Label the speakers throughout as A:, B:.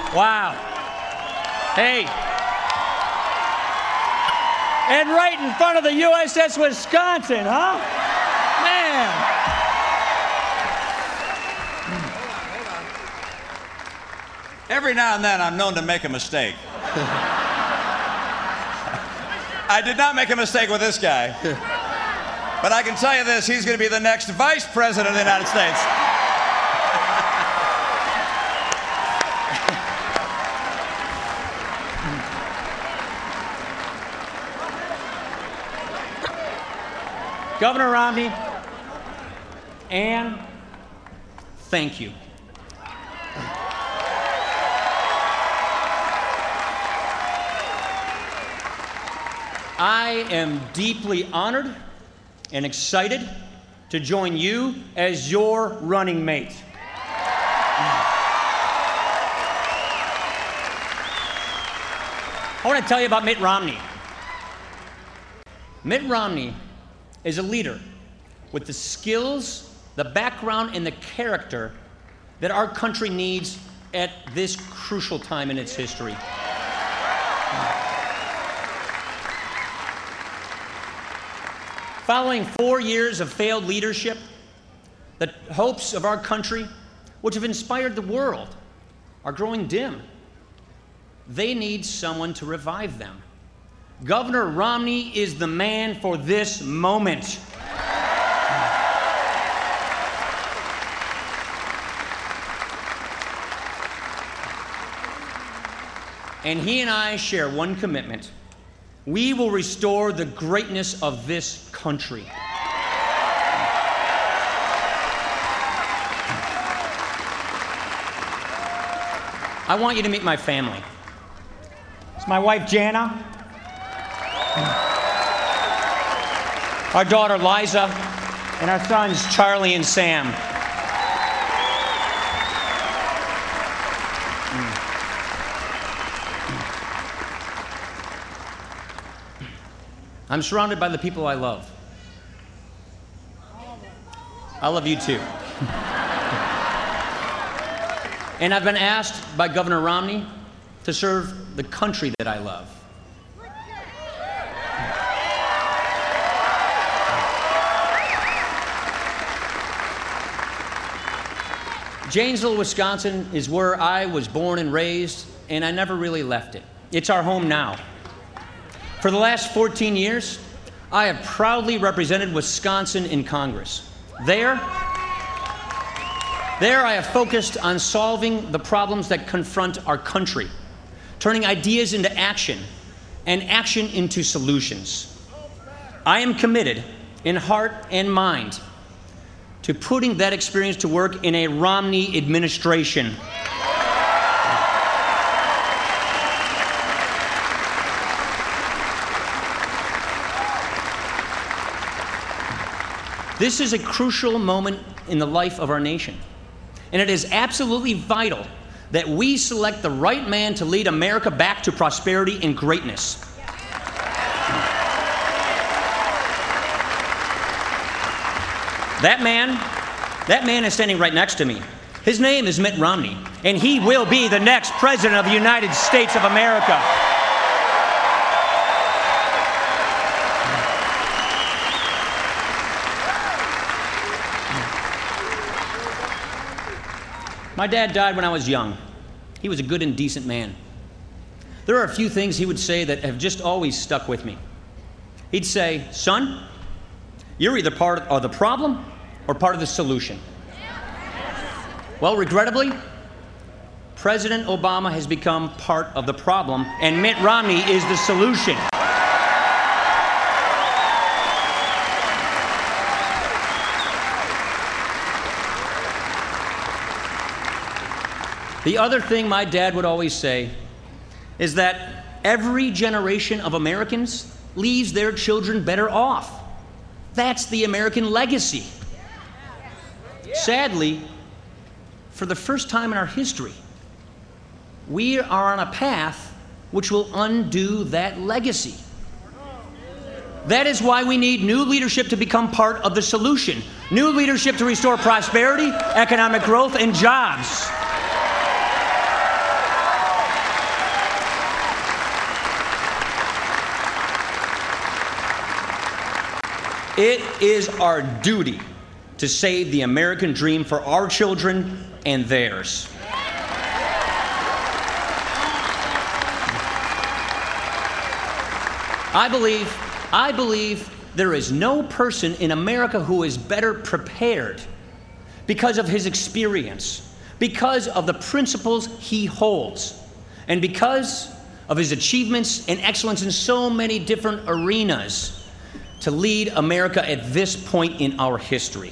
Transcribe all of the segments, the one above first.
A: Wow. Hey. And right in front of the USS Wisconsin, huh? Man.
B: Every now and then I'm known to make a mistake. I did not make a mistake with this guy. But I can tell you this, he's going to be the next Vice President of the United States.
A: Governor Romney, Ann, thank you. I am deeply honored and excited to join you as your running mate. I want to tell you about Mitt Romney. Mitt Romney is a leader with the skills, the background, and the character that our country needs at this crucial time in its history. Following 4 years of failed leadership, the hopes of our country, which have inspired the world, are growing dim. They need someone to revive them. Governor Romney is the man for this moment. And he and I share one commitment. We will restore the greatness of this country. I want you to meet my family. It's my wife, Jana, our daughter, Liza, and our sons, Charlie and Sam. I'm surrounded by the people I love. I love you too. And I've been asked by Governor Romney to serve the country that I love. Janesville, Wisconsin is where I was born and raised, and I never really left it. It's our home now. For the last 14 years, I have proudly represented Wisconsin in Congress. There I have focused on solving the problems that confront our country, turning ideas into action and action into solutions. I am committed in heart and mind to putting that experience to work in a Romney administration. This is a crucial moment in the life of our nation, and it is absolutely vital that we select the right man to lead America back to prosperity and greatness. That man is standing right next to me. His name is Mitt Romney, and he will be the next President of the United States of America. My dad died when I was young. He was a good and decent man. There are a few things he would say that have just always stuck with me. He'd say, "Son, you're either part of the problem or part of the solution." Well, regrettably, President Obama has become part of the problem, and Mitt Romney is the solution. The other thing my dad would always say is that every generation of Americans leaves their children better off. That's the American legacy. Sadly, for the first time in our history, we are on a path which will undo that legacy. That is why we need new leadership to become part of the solution. New leadership to restore prosperity, economic growth, and jobs. It is our duty to save the American dream for our children and theirs. I believe there is no person in America who is better prepared because of his experience, because of the principles he holds, and because of his achievements and excellence in so many different arenas to lead America at this point in our history.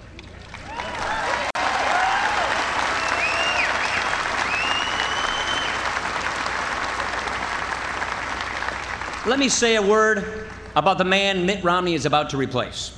A: Let me say a word about the man Mitt Romney is about to replace.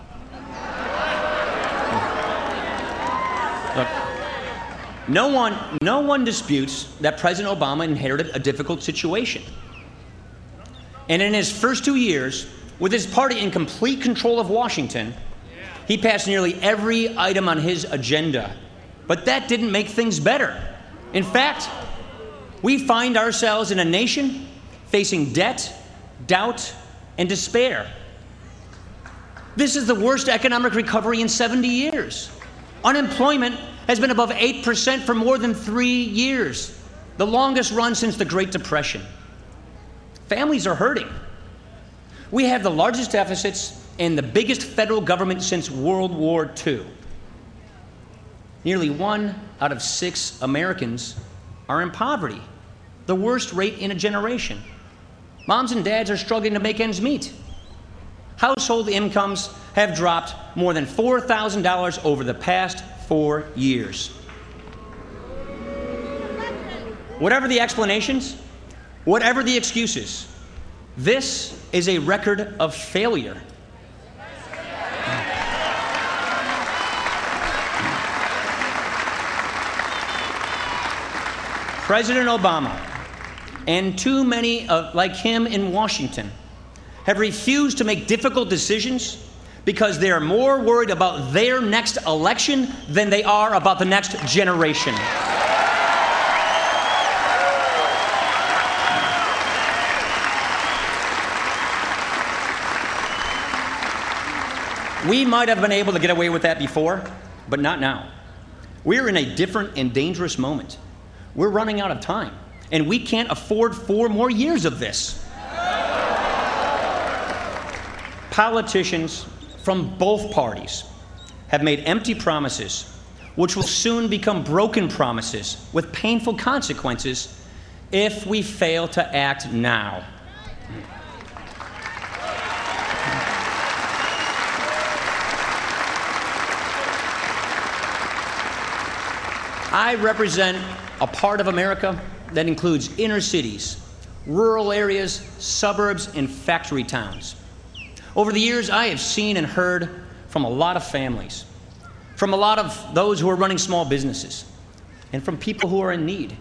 A: Look, no one disputes that President Obama inherited a difficult situation. And in his first 2 years, with his party in complete control of Washington, he passed nearly every item on his agenda. But that didn't make things better. In fact, we find ourselves in a nation facing debt, doubt, and despair. This is the worst economic recovery in 70 years. Unemployment has been above 8% for more than 3 years, the longest run since the Great Depression. Families are hurting. We have the largest deficits and the biggest federal government since World War II. Nearly 1 out of 6 Americans are in poverty, the worst rate in a generation. Moms and dads are struggling to make ends meet. Household incomes have dropped more than $4,000 over the past 4 years. Whatever the explanations, whatever the excuses, this is a record of failure. President Obama and too many like him in Washington have refused to make difficult decisions because they are more worried about their next election than they are about the next generation. We might have been able to get away with that before, but not now. We're in a different and dangerous moment. We're running out of time, and we can't afford 4 more years of this. Politicians from both parties have made empty promises, which will soon become broken promises with painful consequences if we fail to act now. I represent a part of America that includes inner cities, rural areas, suburbs, and factory towns. Over the years, I have seen and heard from a lot of families, from a lot of those who are running small businesses, and from people who are in need.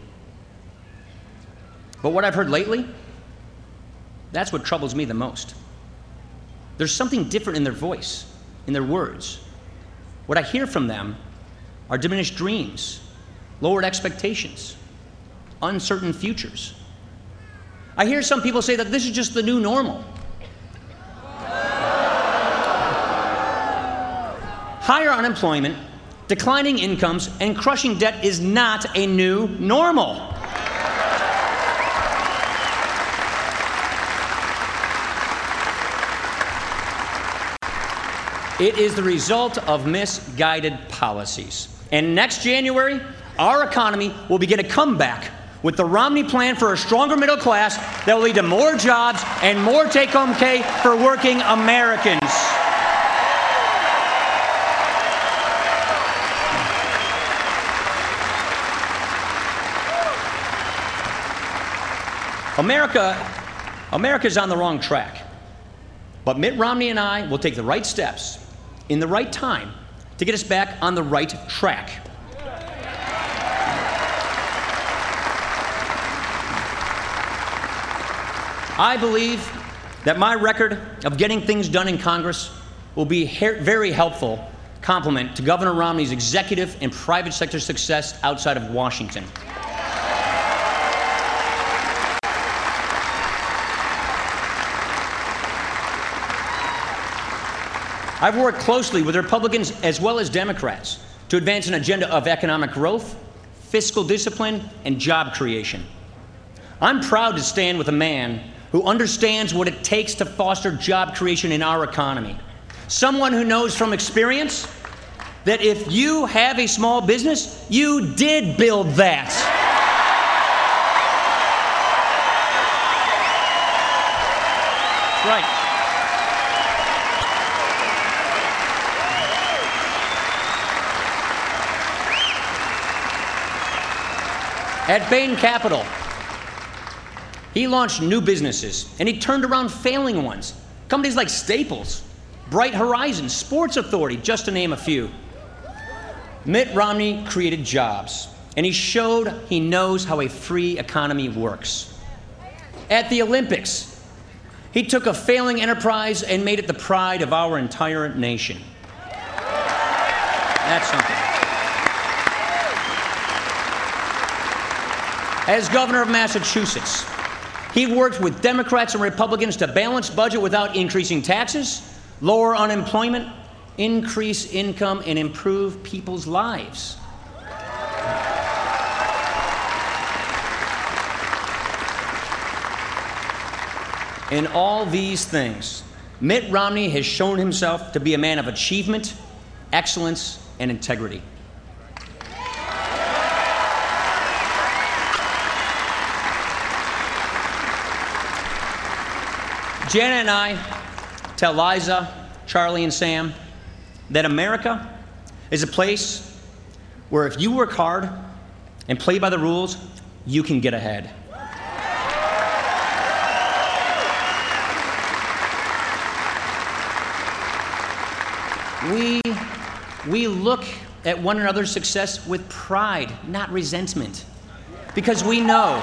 A: But what I've heard lately, that's what troubles me the most. There's something different in their voice, in their words. What I hear from them are diminished dreams, lowered expectations, uncertain futures. I hear some people say that this is just the new normal. Higher unemployment, declining incomes, and crushing debt is not a new normal. It is the result of misguided policies. And next January, our economy will begin a comeback with the Romney plan for a stronger middle class that will lead to more jobs and more take-home pay for working Americans. America's on the wrong track. But Mitt Romney and I will take the right steps in the right time to get us back on the right track. I believe that my record of getting things done in Congress will be a very helpful complement to Governor Romney's executive and private sector success outside of Washington. I've worked closely with Republicans as well as Democrats to advance an agenda of economic growth, fiscal discipline, and job creation. I'm proud to stand with a man who understands what it takes to foster job creation in our economy. Someone who knows from experience that if you have a small business, you did build that. Right. At Bain Capital, he launched new businesses, and he turned around failing ones. Companies like Staples, Bright Horizons, Sports Authority, just to name a few. Mitt Romney created jobs, and he showed he knows how a free economy works. At the Olympics, he took a failing enterprise and made it the pride of our entire nation. That's something. As governor of Massachusetts, he worked with Democrats and Republicans to balance budget without increasing taxes, lower unemployment, increase income, and improve people's lives. In all these things, Mitt Romney has shown himself to be a man of achievement, excellence, and integrity. Jana and I tell Liza, Charlie, and Sam that America is a place where if you work hard and play by the rules, you can get ahead. We look at one another's success with pride, not resentment, because we know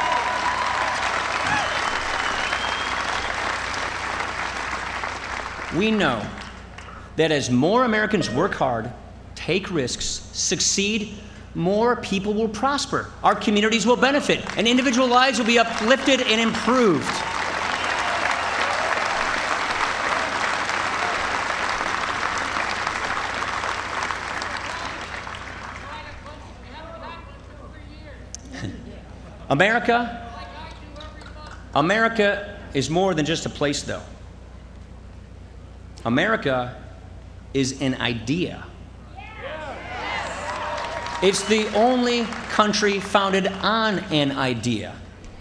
A: that as more Americans work hard, take risks, succeed, more people will prosper. Our communities will benefit, and individual lives will be uplifted and improved. America is more than just a place, though. America is an idea. It's the only country founded on an idea.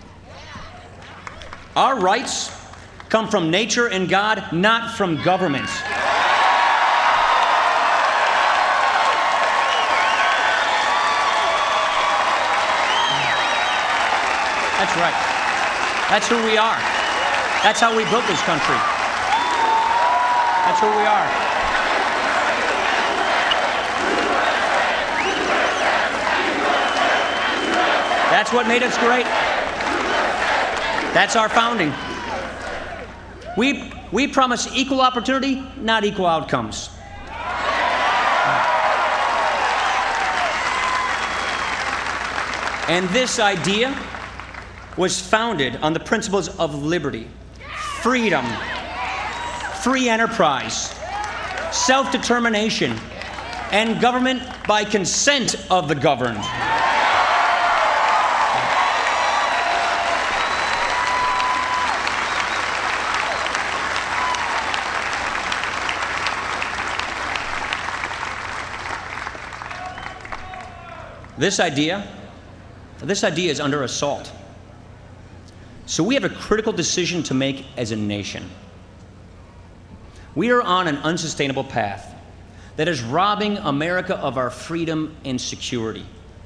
A: Our rights come from nature and God, not from government. That's right. That's who we are. That's how we built this country. That's who we are. That's what made us great. That's our founding. We promise equal opportunity, not equal outcomes. And this idea was founded on the principles of liberty, freedom, free enterprise, self-determination, and government by consent of the governed. This idea is under assault. So we have a critical decision to make as a nation. We are on an unsustainable path that is robbing America of our freedom and security.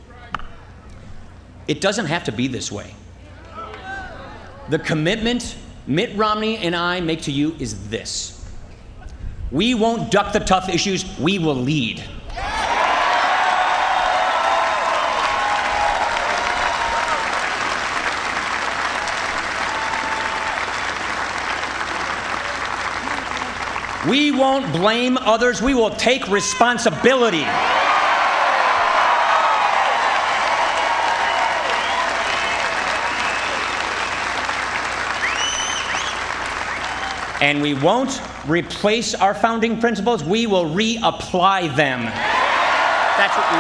A: It doesn't have to be this way. The commitment Mitt Romney and I make to you is this: we won't duck the tough issues, we will lead. We won't blame others, we will take responsibility. And we won't replace our founding principles. We will reapply them. That's what we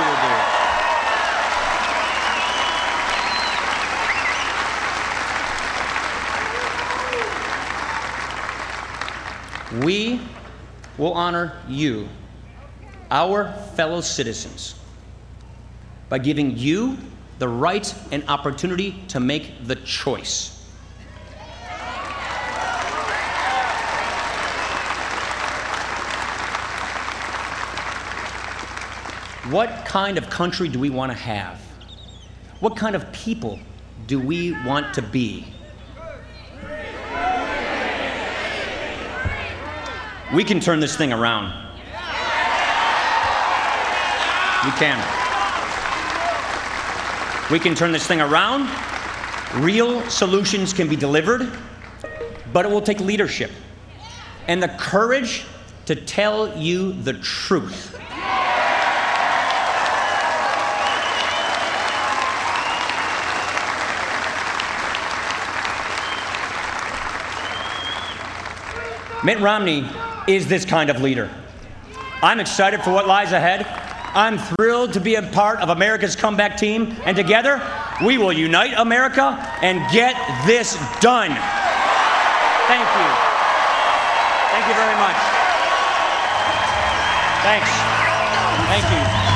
A: will do. We will honor you, our fellow citizens, by giving you the right and opportunity to make the choice. What kind of country do we want to have? What kind of people do we want to be? We can turn this thing around. We can. We can turn this thing around. Real solutions can be delivered, but it will take leadership and the courage to tell you the truth. Mitt Romney is this kind of leader. I'm excited for what lies ahead. I'm thrilled to be a part of America's comeback team, and together we will unite America and get this done. Thank you. Thank you very much. Thanks. Thank you.